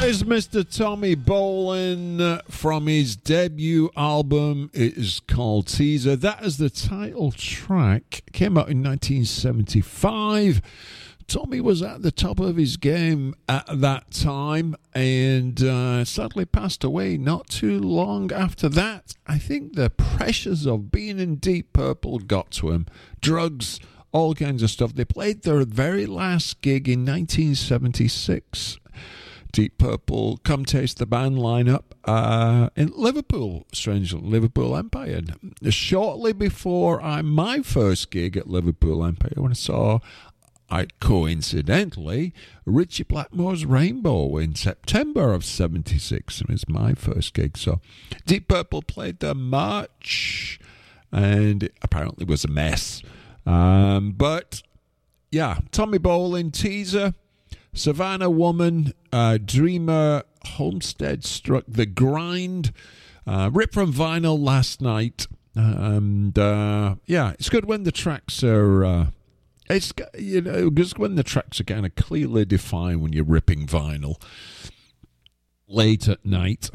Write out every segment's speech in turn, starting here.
is Mr. Tommy Bolin from his debut album. It is called Teaser. That is the title track. Came out in 1975. Tommy was at the top of his game at that time and sadly passed away not too long after that. I think the pressures of being in Deep Purple got to him. Drugs, all kinds of stuff. They played their very last gig in 1976. Deep Purple, Come Taste the Band lineup in Liverpool, strangely, Liverpool Empire. Shortly before my first gig at Liverpool Empire, when I coincidentally, Richie Blackmore's Rainbow in September of 76. It was my first gig. So Deep Purple played the March, and it apparently was a mess. But yeah, Tommy Bolin, Teaser, Savannah Woman, Dreamer, Homestead Struck, The Grind, ripped from vinyl last night. And yeah, it's good when the tracks are... It's, you know, just when the tracks are kind of clearly defined when you're ripping vinyl late at night.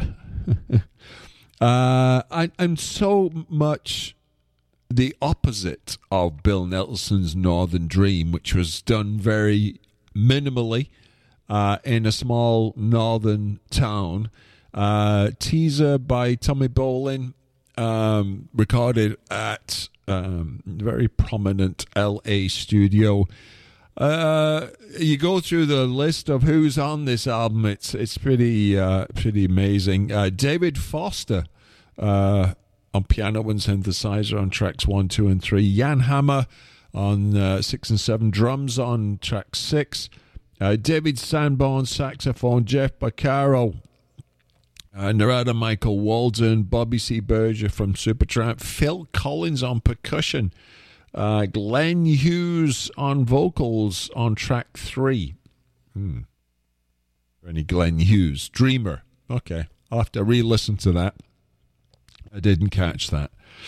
I'm so much the opposite of Bill Nelson's Northern Dream, which was done very minimally in a small northern town. Teaser by Tommy Bolin, recorded at very prominent LA studio. You go through the list of who's on this album. It's pretty amazing. David Foster on piano and synthesizer on tracks 1, 2, and 3. Jan Hammer on 6 and 7. Drums on track 6. David Sanborn saxophone. Jeff Beccaro. Narada Michael Walden, Bobby C. Berger from Supertramp, Phil Collins on percussion, Glenn Hughes on vocals on track 3. Any Glenn Hughes? Dreamer. Okay, I'll have to re-listen to that. I didn't catch that.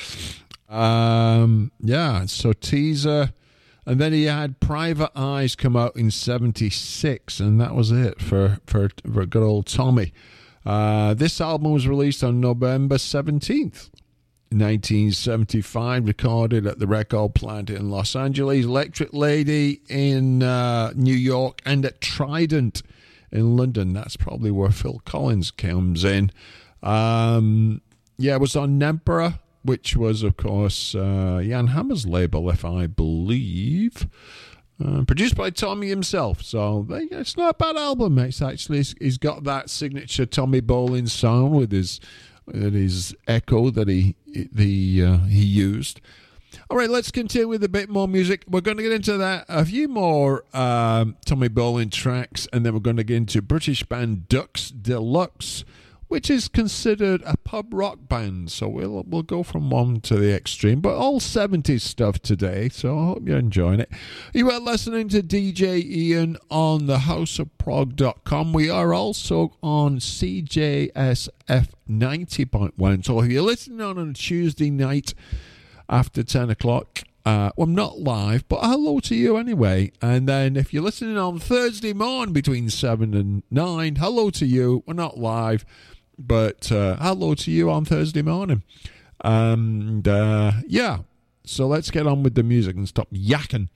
Yeah, so Teaser. And then he had Private Eyes come out in 76, and that was it for good old Tommy. This album was released on November 17th, 1975, recorded at the Record Plant in Los Angeles, Electric Lady in New York, and at Trident in London. That's probably where Phil Collins comes in. Yeah, it was on Nemperor, which was, of course, Jan Hammer's label, if I believe. Produced by Tommy himself, so it's not a bad album. It's actually, he's got that signature Tommy Bolin sound with his echo that he used. All right, let's continue with a bit more music. We're going to get into that, a few more Tommy Bolin tracks, and then we're going to get into British band Ducks Deluxe, which is considered a pub rock band. So we'll go from one to the extreme, but all 70s stuff today, so I hope you're enjoying it. You are listening to DJ Ian on thehouseofprog.com. We are also on CJSF 90.1. So if you're listening on a Tuesday night after 10 o'clock, well, I'm not live, but hello to you anyway. And then if you're listening on Thursday morning between 7 and 9, hello to you. We're not live, but hello to you on Thursday morning. And yeah, so let's get on with the music and stop yakking.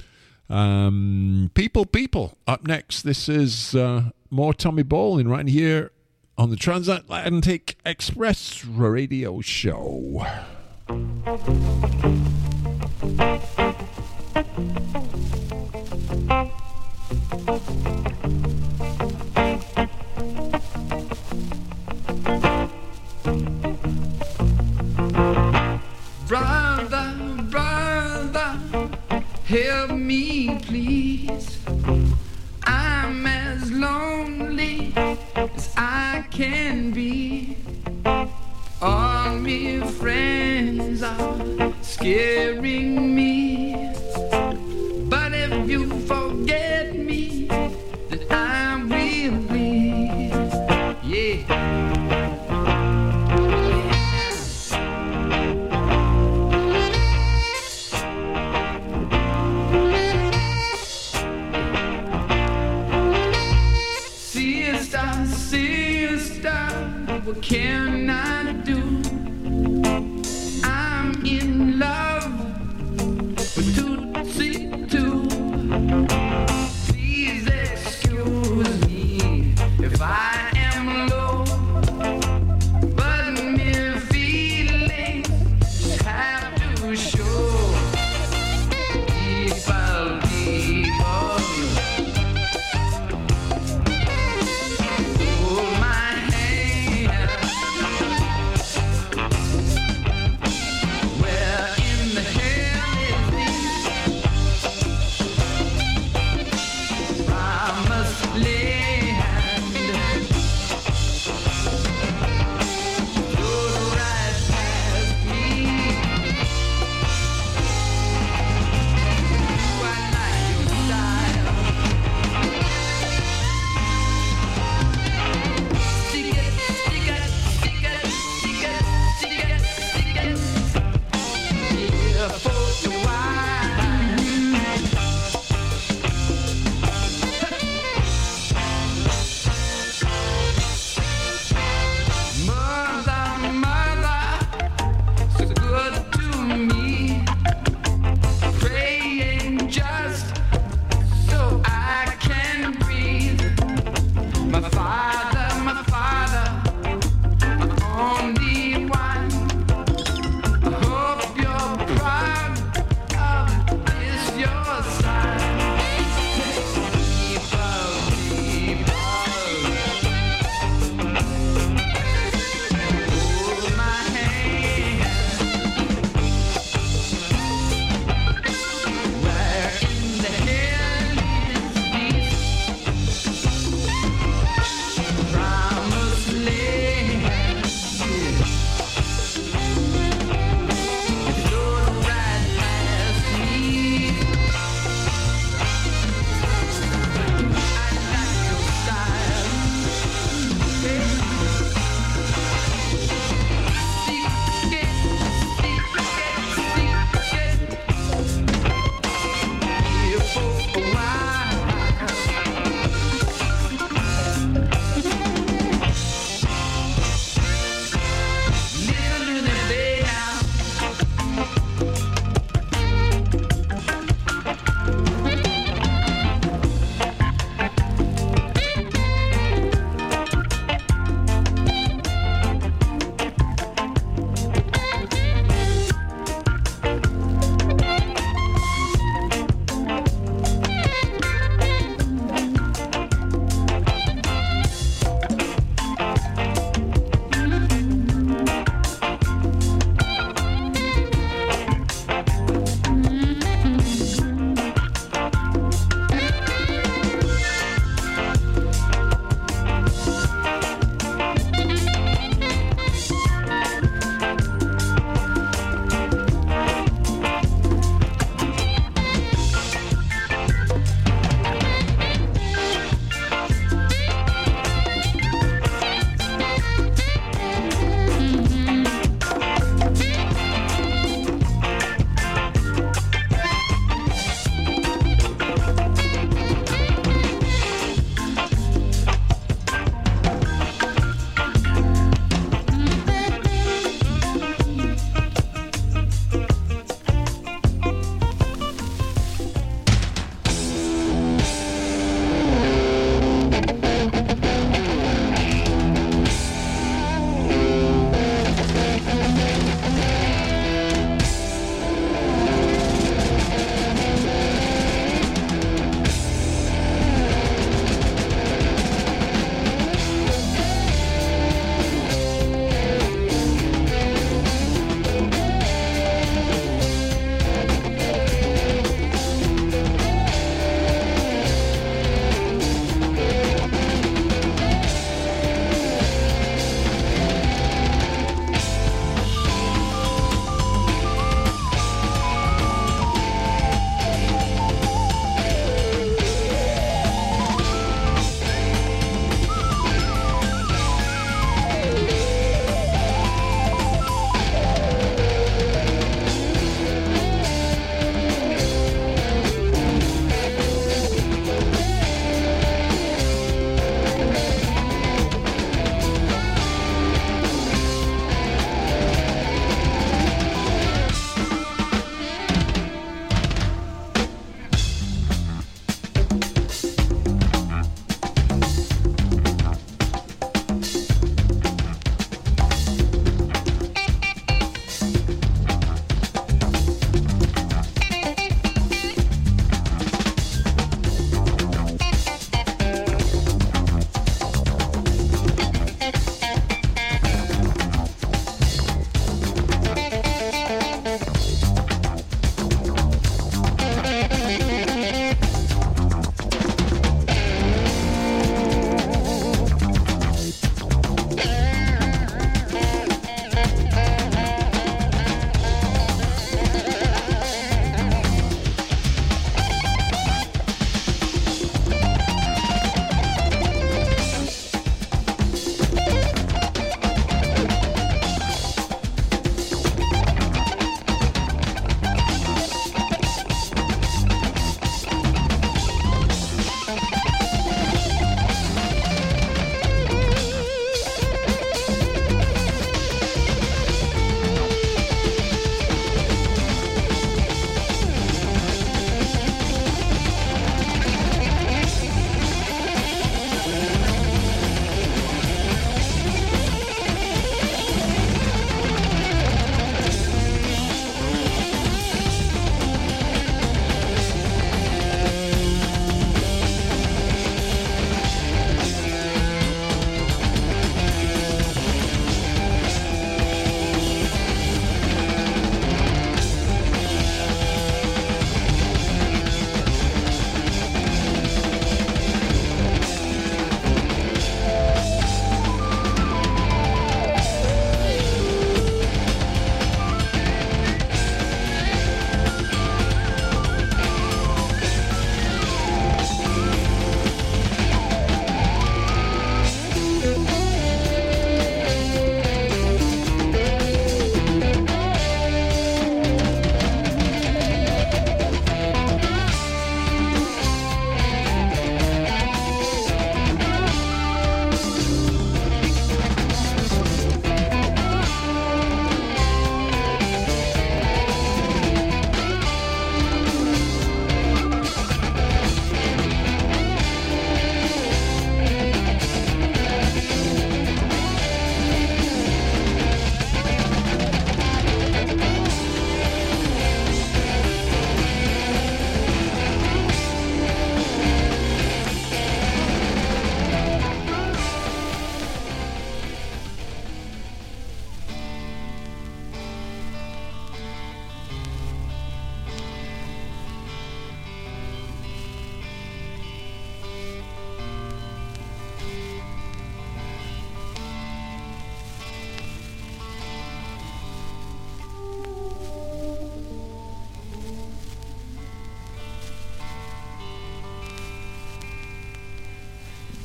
People, up next, this is more Tommy Bolin right here on the Transatlantic Express Radio Show. Brother, help me please. I'm as lonely as I can be. All my friends are scaring me. But if you forget me, then I will leave. Yeah. Sister, what can I do? I'm in love with Tootsie Too. Please excuse me if I am low, but mere feelings just have to show. People, hold my hand.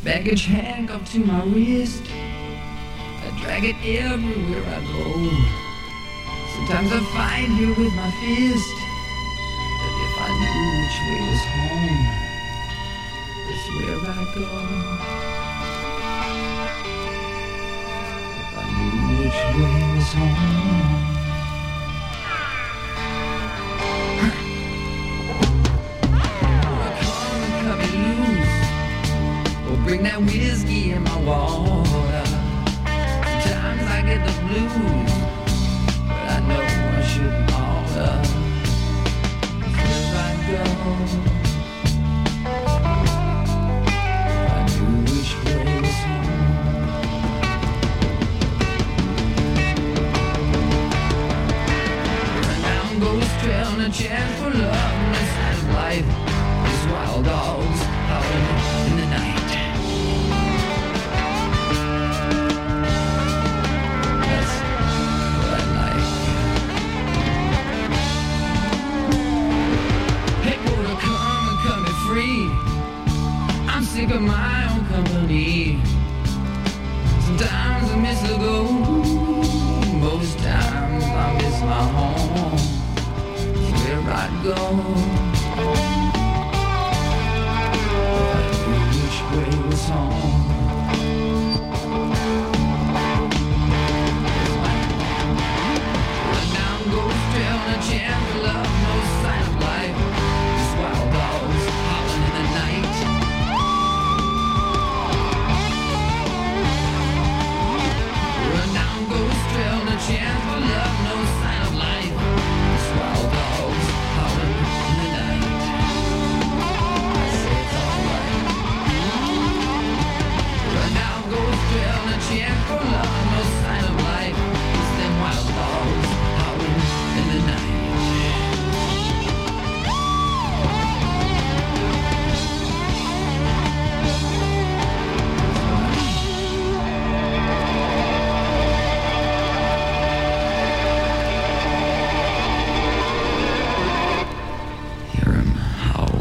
baggage handcuffed to my wrist. I drag it everywhere I go. Sometimes I fight here with my fist. But if I knew which way was home, that's where I'd go. If I knew which way was home. Come and cut me loose, or bring that whiskey in my water. Sometimes I get the blues, but I know I shouldn't order. Where I go, if I knew which way was home. Run down Ghost Trail and a chance for love, and a sign of life. These wild dogs howling in the night. I'm sick of my own company. Sometimes I miss the go. Most times I miss my home. Where I'd go. If I knew which way was home. Run down Ghost Trail and a chance for love. No sign of life. These wild dogs howling in the night. Run down Ghost Trail and a chance for love. No sign of life. These wild dogs howling in the night. I say it's alright. Run down Ghost Trail and a chance for love. No sign of life. It's them wild dogs howling in the night. Hear him howl.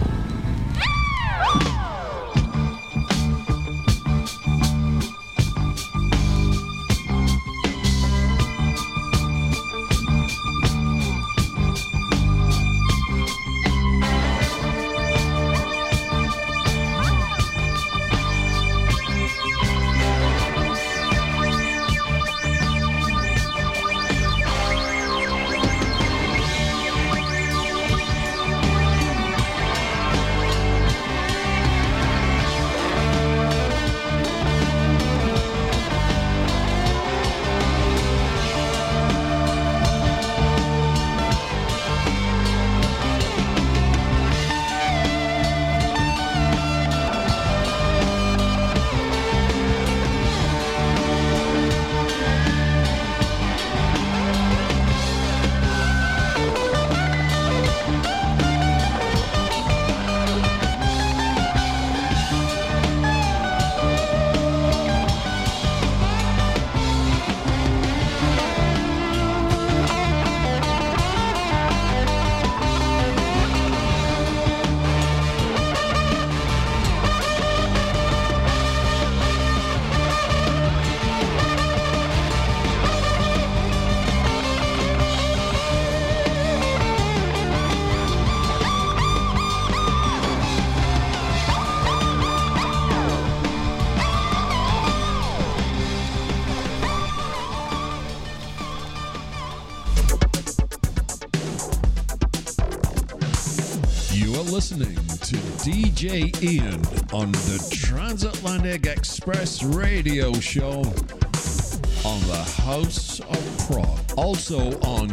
Listening to DJ Ian on the Transatlantic Express radio show on the House of Prog. Also on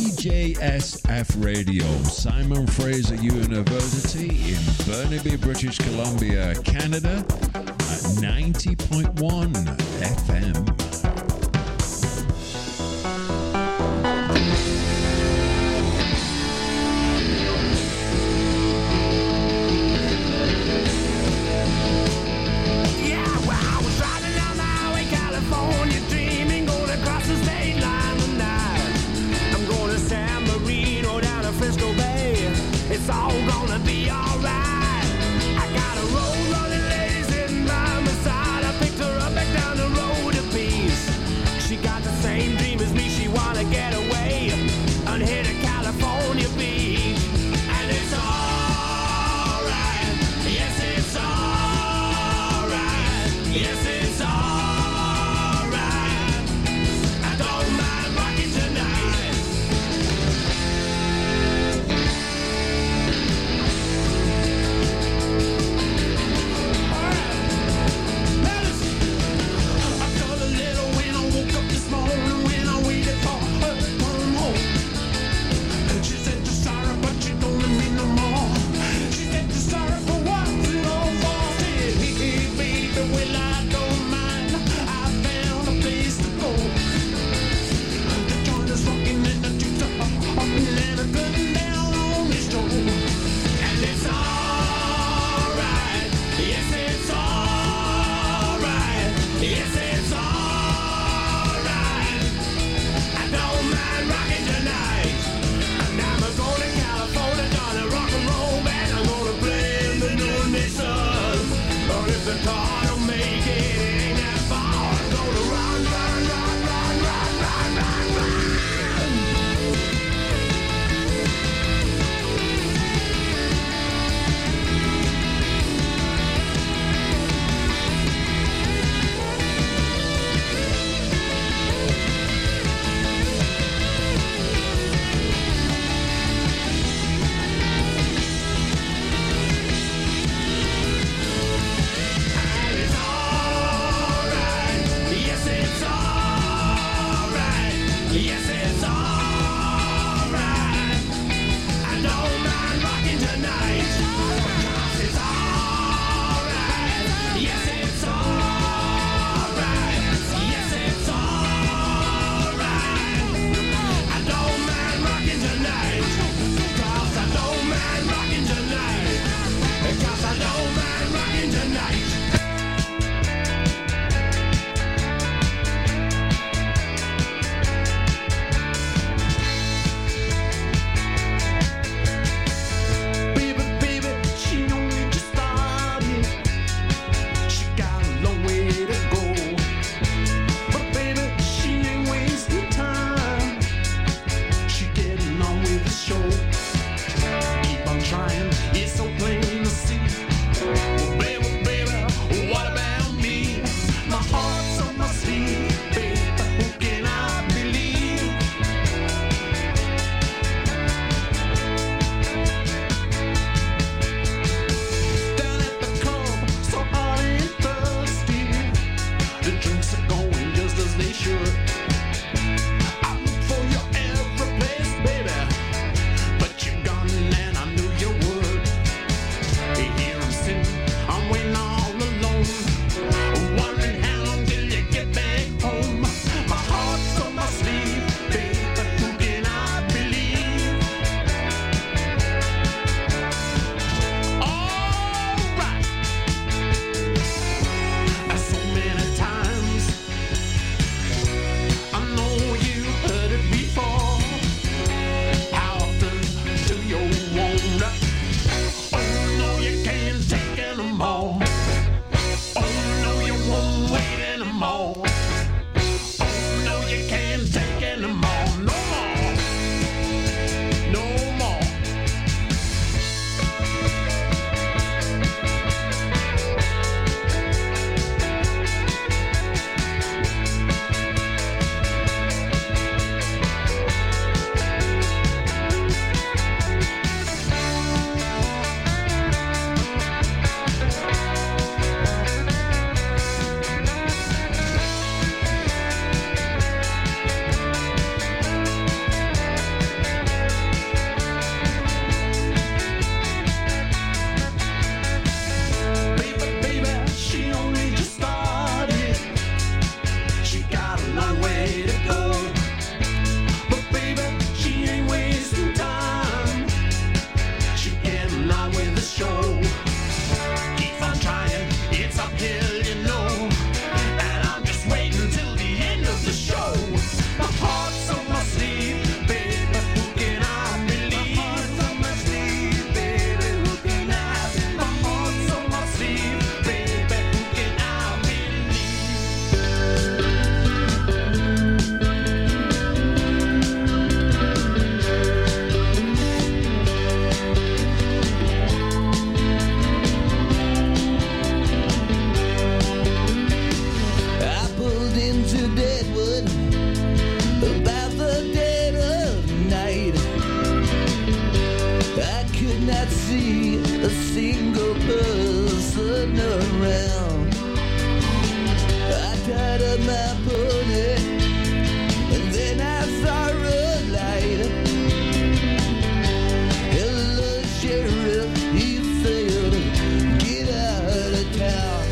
CJSF Radio, Simon Fraser University in Burnaby, British Columbia, Canada at 90.1 FM. It's all gonna be alright. I got a roll rolling ladies sitting by my side. person around. I tied up my pony, and then I saw a light. Hello, sheriff, he said, get out of town.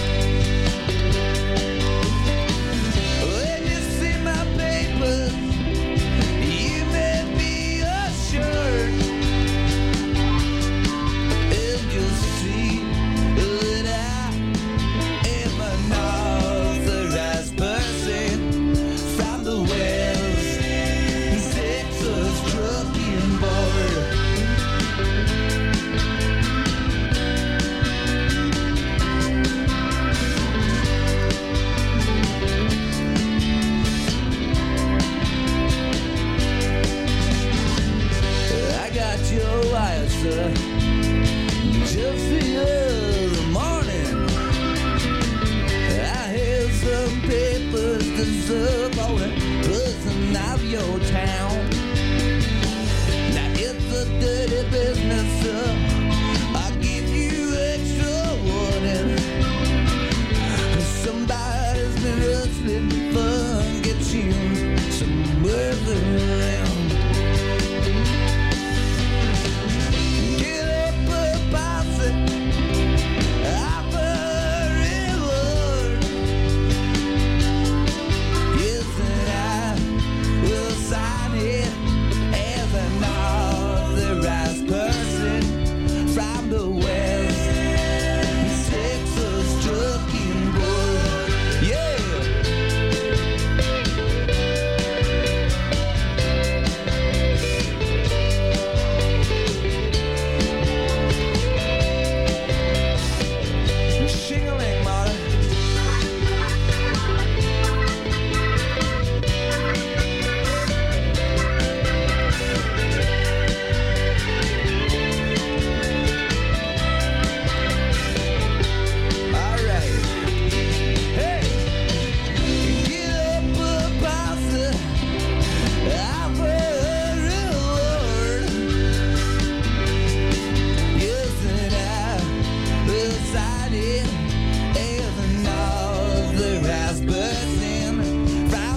When you see my papers, you may be assured, and you'll see that I am an authorized person from the West Texas Trucking Board. I got your wire, sir, just the other morning. I had some papers to serve on it, plus an of your